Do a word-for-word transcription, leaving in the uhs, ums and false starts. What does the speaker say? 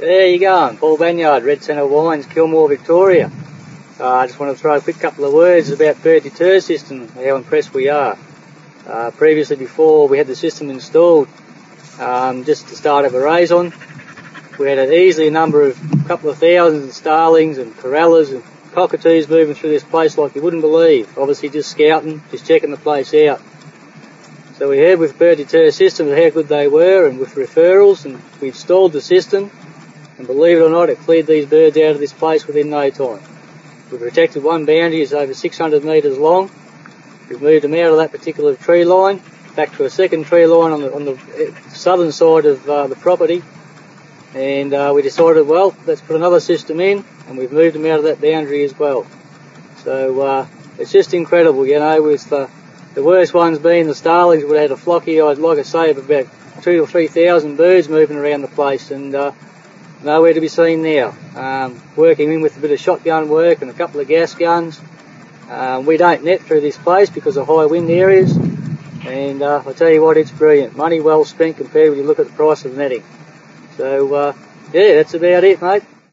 There you go, Paul Banyard, Red Centre Wines, Kilmore, Victoria. Uh, I just want to throw a quick couple of words about bird deter system, how impressed we are. Uh, previously, before we had the system installed, um, just to start of a raison, we had an easily a number of couple of thousands of starlings and corellas and cockatoos moving through this place like you wouldn't believe. Obviously just scouting, just checking the place out. So we heard with bird deter systems how good they were, and with referrals, and we installed the system, and believe it or not, it cleared these birds out of this place within no time. We've protected one boundary, it's over six hundred metres long. We've moved them out of that particular tree line, back to a second tree line on the, on the southern side of uh, the property. And uh, we decided, well, let's put another system in, and we've moved them out of that boundary as well. So uh, it's just incredible, you know, with the, the worst ones being the starlings. We had a flock here, I'd like to say, of about two or three thousand birds moving around the place, and uh, nowhere to be seen now. Um, working in with a bit of shotgun work and a couple of gas guns. Um, we don't net through this place because of high wind areas, and uh, I tell you what, it's brilliant. Money well spent compared when you look at the price of netting. So, uh, yeah, that's about it, mate.